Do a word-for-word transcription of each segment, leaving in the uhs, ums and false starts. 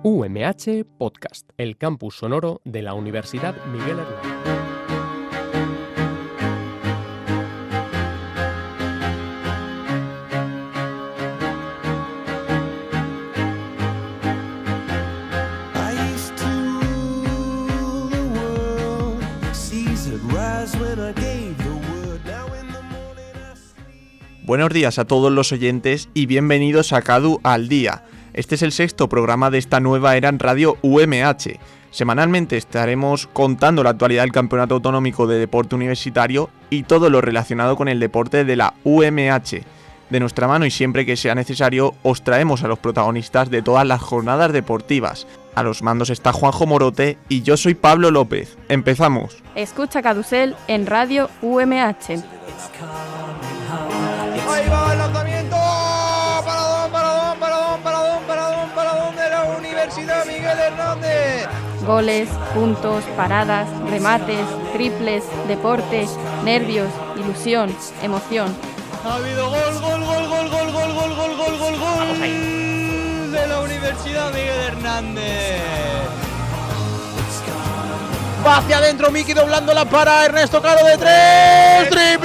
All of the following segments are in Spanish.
U M H Podcast, el campus sonoro de la Universidad Miguel Hernández. Buenos días a todos los oyentes y bienvenidos a CADU al Día. Este es el sexto programa de esta nueva era en Radio U M H. Semanalmente estaremos contando la actualidad del Campeonato Autonómico de Deporte Universitario y todo lo relacionado con el deporte de la U M H. De nuestra mano y siempre que sea necesario, os traemos a los protagonistas de todas las jornadas deportivas. A los mandos está Juanjo Morote y yo soy Pablo López. Empezamos. Escucha Cadusel en Radio U M H. Ahí va el lanzamiento. Paradón, paradón, paradón, paradón, paradón, paradón de la Universidad Miguel Hernández. Goles, puntos, paradas, remates, triples, deporte, nervios, ilusión, emoción. Ha habido gol, gol, gol, gol, gol, gol, gol, gol, gol, gol, gol de la Universidad Miguel Hernández. Va hacia adentro Miki doblándola para Ernesto Caro de tres. ¡Triple!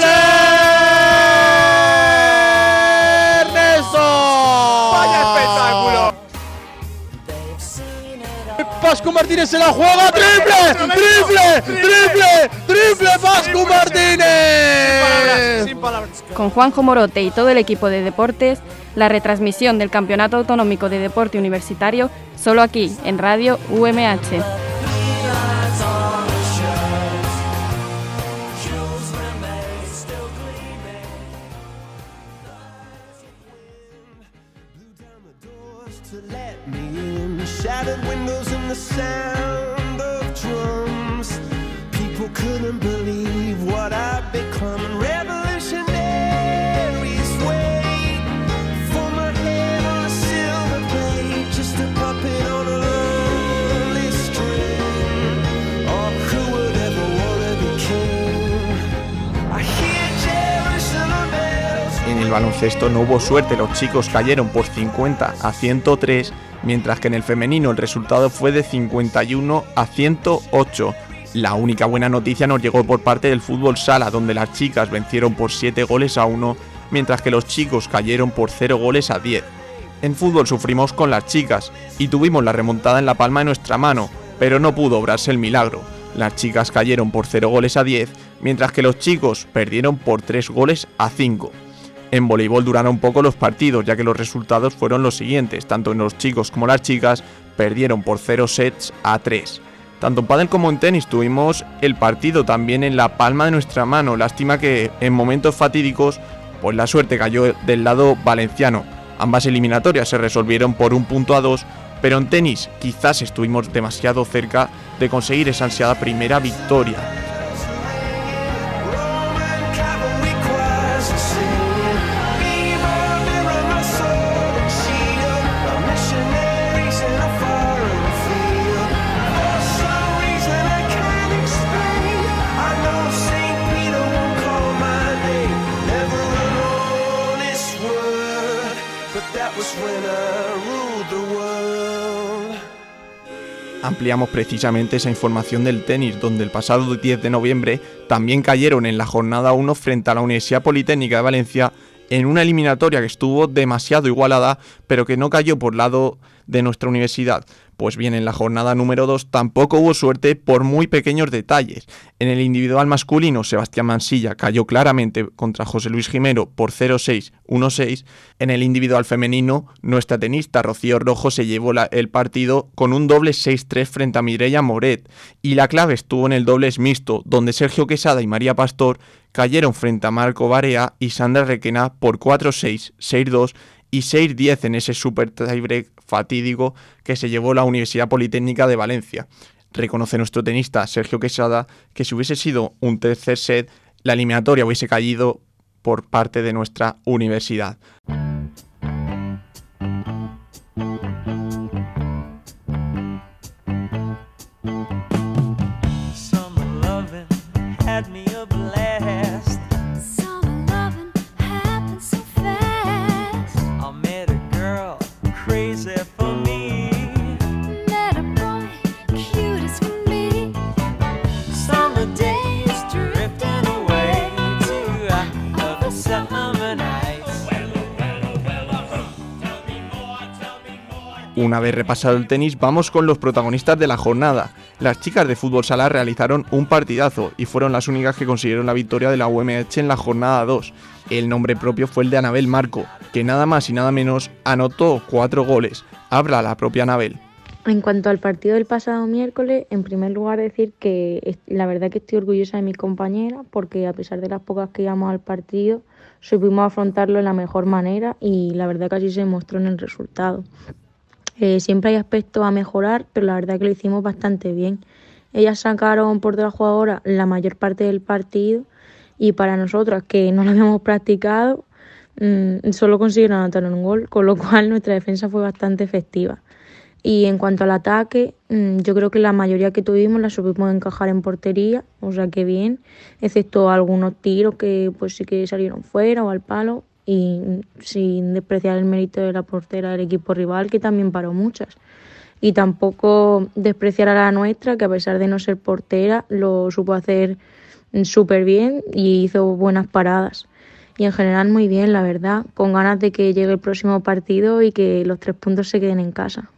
¡Ernesto! ¡Vaya espectáculo! Pascu Martínez se la juega. ¡Triple! ¡Triple! ¡Triple! ¡Triple! ¡Pascu Martínez! Sin palabras, sin palabras. Con Juanjo Morote y todo el equipo de deportes, la retransmisión del Campeonato Autonómico de Deporte Universitario, solo aquí, en Radio U M H. Shattered windows and the sound of drums. People couldn't believe what I'd become. Revolutionaries wait for my head on a silver plate, just a puppet on a lonely string. Oh, who would ever wanna be king? I hear Jerusalem bells. En el baloncesto no hubo suerte, los chicos cayeron por cincuenta a ciento tres, mientras que en el femenino el resultado fue de cincuenta y uno a ciento ocho. La única buena noticia nos llegó por parte del fútbol sala, donde las chicas vencieron por siete goles a uno, mientras que los chicos cayeron por cero goles a diez. En fútbol sufrimos con las chicas y tuvimos la remontada en la palma de nuestra mano, pero no pudo obrarse el milagro. Las chicas cayeron por cero goles a diez, mientras que los chicos perdieron por tres goles a cinco. En voleibol duraron poco los partidos, ya que los resultados fueron los siguientes. Tanto en los chicos como las chicas perdieron por cero sets a tres. Tanto en pádel como en tenis tuvimos el partido también en la palma de nuestra mano. Lástima que en momentos fatídicos pues la suerte cayó del lado valenciano. Ambas eliminatorias se resolvieron por un punto a dos, pero en tenis quizás estuvimos demasiado cerca de conseguir esa ansiada primera victoria. Ampliamos precisamente esa información del tenis, donde el pasado diez de noviembre también cayeron en la jornada uno frente a la Universidad Politécnica de Valencia en una eliminatoria que estuvo demasiado igualada, pero que no cayó por lado de nuestra universidad. Pues bien, en la jornada número dos tampoco hubo suerte por muy pequeños detalles. En el individual masculino, Sebastián Mansilla cayó claramente contra José Luis Jimeno por cero seis, uno seis. En el individual femenino, nuestra tenista Rocío Rojo se llevó la, el partido con un doble seis tres frente a Mireia Moret. Y la clave estuvo en el dobles mixto, donde Sergio Quesada y María Pastor cayeron frente a Marco Barea y Sandra Requena por cuatro seis, seis dos y seis diez en ese super tiebreak fatídico que se llevó la Universidad Politécnica de Valencia. Reconoce nuestro tenista Sergio Quesada que si hubiese sido un tercer set, la eliminatoria hubiese caído por parte de nuestra universidad. Crazy for me. Una vez repasado el tenis, vamos con los protagonistas de la jornada. Las chicas de fútbol sala realizaron un partidazo y fueron las únicas que consiguieron la victoria de la U M H en la jornada dos. El nombre propio fue el de Anabel Marco, que nada más y nada menos anotó cuatro goles. Habla la propia Anabel. En cuanto al partido del pasado miércoles, en primer lugar decir que la verdad que estoy orgullosa de mis compañeras porque a pesar de las pocas que íbamos al partido, supimos afrontarlo de la mejor manera y la verdad que así se demostró en el resultado. Eh, siempre hay aspectos a mejorar, pero la verdad que lo hicimos bastante bien. Ellas sacaron por de la jugadora la mayor parte del partido y para nosotras, que no lo habíamos practicado, mmm, solo consiguieron anotar un gol, con lo cual nuestra defensa fue bastante efectiva. Y en cuanto al ataque, mmm, yo creo que la mayoría que tuvimos la supimos encajar en portería, o sea que bien, excepto algunos tiros que pues sí que salieron fuera o al palo, y sin despreciar el mérito de la portera del equipo rival, que también paró muchas. Y tampoco despreciar a la nuestra, que a pesar de no ser portera, lo supo hacer súper bien y hizo buenas paradas. Y en general muy bien, la verdad, con ganas de que llegue el próximo partido y que los tres puntos se queden en casa.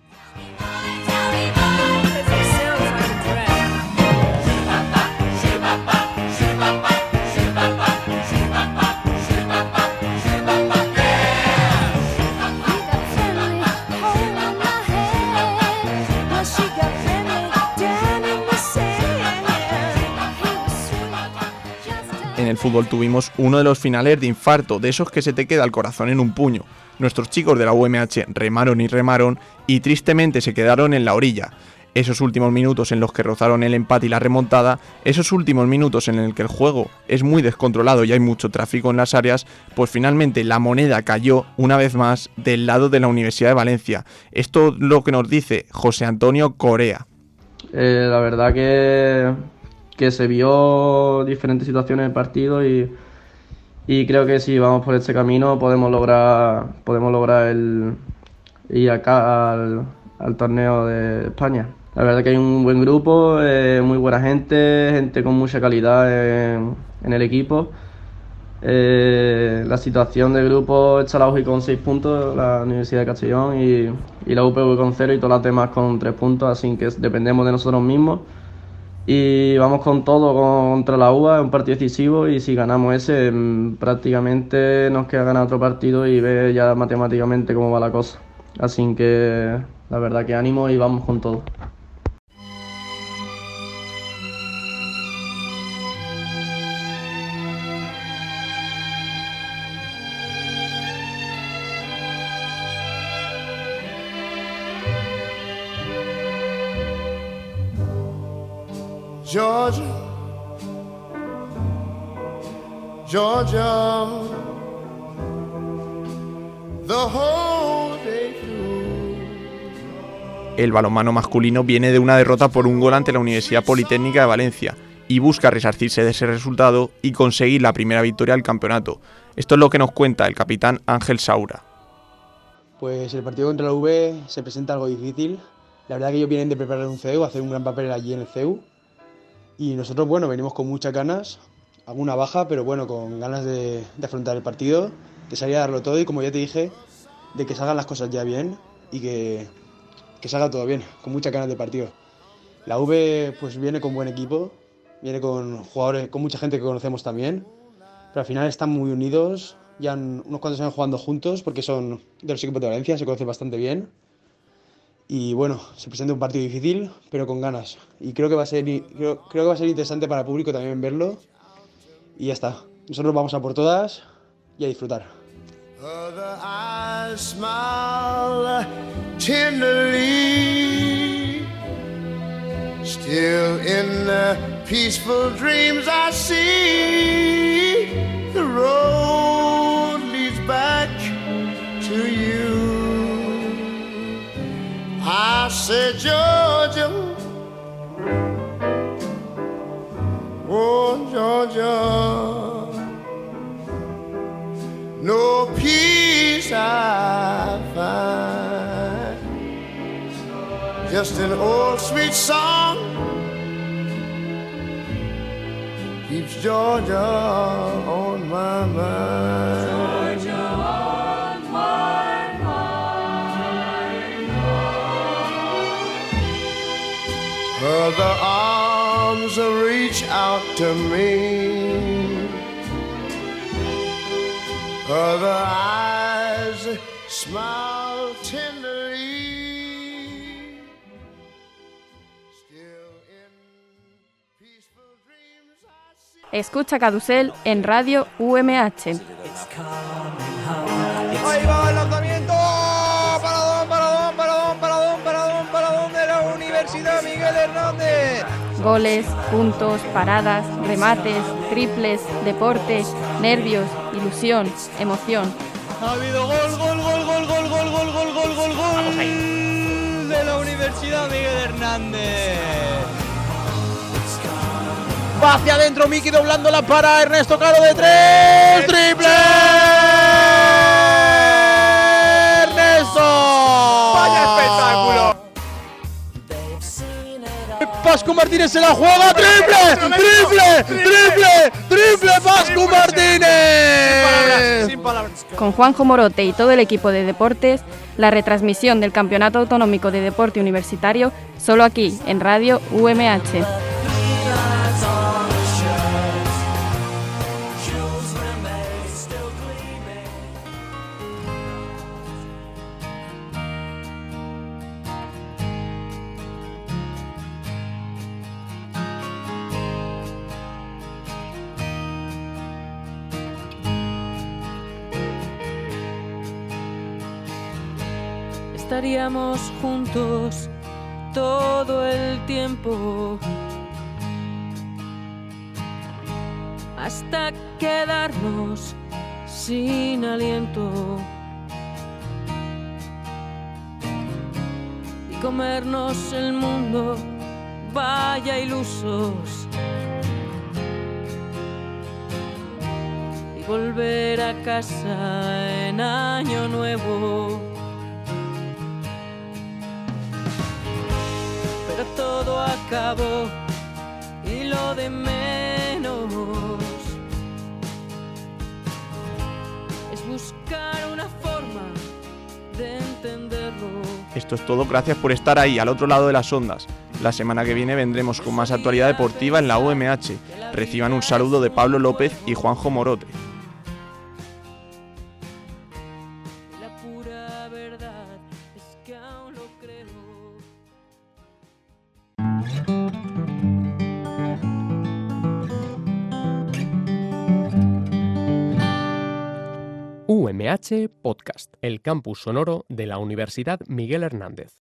En el fútbol tuvimos uno de los finales de infarto, de esos que se te queda el corazón en un puño. Nuestros chicos de la U M H remaron y remaron y tristemente se quedaron en la orilla. Esos últimos minutos en los que rozaron el empate y la remontada, esos últimos minutos en el que el juego es muy descontrolado y hay mucho tráfico en las áreas, pues finalmente la moneda cayó una vez más del lado de la Universidad de Valencia. Esto es lo que nos dice José Antonio Corea. Eh, la verdad que... que se vio diferentes situaciones del partido y, y creo que si vamos por este camino podemos lograr podemos lograr el ir acá al, al torneo de España. La verdad que hay un buen grupo, eh, muy buena gente, gente con mucha calidad en, en el equipo. Eh, la situación del grupo está la U G I con seis puntos, la Universidad de Castellón y, y la U P V con cero y todas las demás con tres puntos, así que dependemos de nosotros mismos. Y vamos con todo contra la U A, es un partido decisivo y si ganamos ese prácticamente nos queda ganar otro partido y ver ya matemáticamente cómo va la cosa. Así que la verdad que ánimo y vamos con todo. Georgia, Georgia, the whole day through. El balonmano masculino viene de una derrota por un gol ante la Universidad Politécnica de Valencia y busca resarcirse de ese resultado y conseguir la primera victoria del campeonato. Esto es lo que nos cuenta el capitán Ángel Saura. Pues el partido contra la U B se presenta algo difícil. La verdad que ellos vienen de preparar un C E U, hacer un gran papel allí en el C E U. Y nosotros, bueno, venimos con muchas ganas, alguna baja, pero bueno, con ganas de, de afrontar el partido, de salir a darlo todo y, como ya te dije, de que salgan las cosas ya bien y que, que salga todo bien, con muchas ganas de partido. La U B pues viene con buen equipo, viene con jugadores, con mucha gente que conocemos también, pero al final están muy unidos, ya han unos cuantos años jugando juntos porque son de los equipos de Valencia, se conocen bastante bien. Y bueno, se presenta un partido difícil, pero con ganas. Y creo que va a ser, creo, creo que va a ser interesante para el público también verlo. Y ya está. Nosotros vamos a por todas y a disfrutar. Other eyes smile tenderly. Still in the peaceful dreams I see. The road leads back to you. I said, Georgia, oh, Georgia, no peace I find, just an old sweet song keeps Georgia on my mind. Georgia on my mind. Other arms reach out to me. Other eyes smile tenderly. Still in peaceful dreams I see. Escucha Carrusel en Radio U M H. Ahí va el lanzamiento. Paradón, paradón, paradón, paradón, paradón, paradón de la Universidad Miguel Hernández. Goles, puntos, paradas, remates, triples, deporte, nervios, ilusión, emoción. Ha habido gol, gol, gol, gol, gol, gol, gol, gol, gol, gol, gol de la Universidad Miguel Hernández. Va hacia adentro Miki doblándola para Ernesto Caro de tres. ¡Triple! ¡Ernesto! ¡Vaya espectáculo! Pascu Martínez se la juega. ¡Triple! ¡Triple! ¡Triple! ¡Triple! ¡Pascu Martínez! Sin palabras. Con Juanjo Morote y todo el equipo de deportes, la retransmisión del Campeonato Autonómico de Deporte Universitario, solo aquí, en Radio U M H. Estaríamos juntos todo el tiempo hasta quedarnos sin aliento y comernos el mundo, vaya ilusos, y volver a casa en año nuevo. Pero todo acabó y lo de menos es buscar una forma de entenderlo. Esto es todo, gracias por estar ahí, al otro lado de las ondas. La semana que viene vendremos con más actualidad deportiva en la U M H. Reciban un saludo de Pablo López y Juanjo Morote. La pura verdad es que aún lo creo. U M H Podcast, el campus sonoro de la Universidad Miguel Hernández.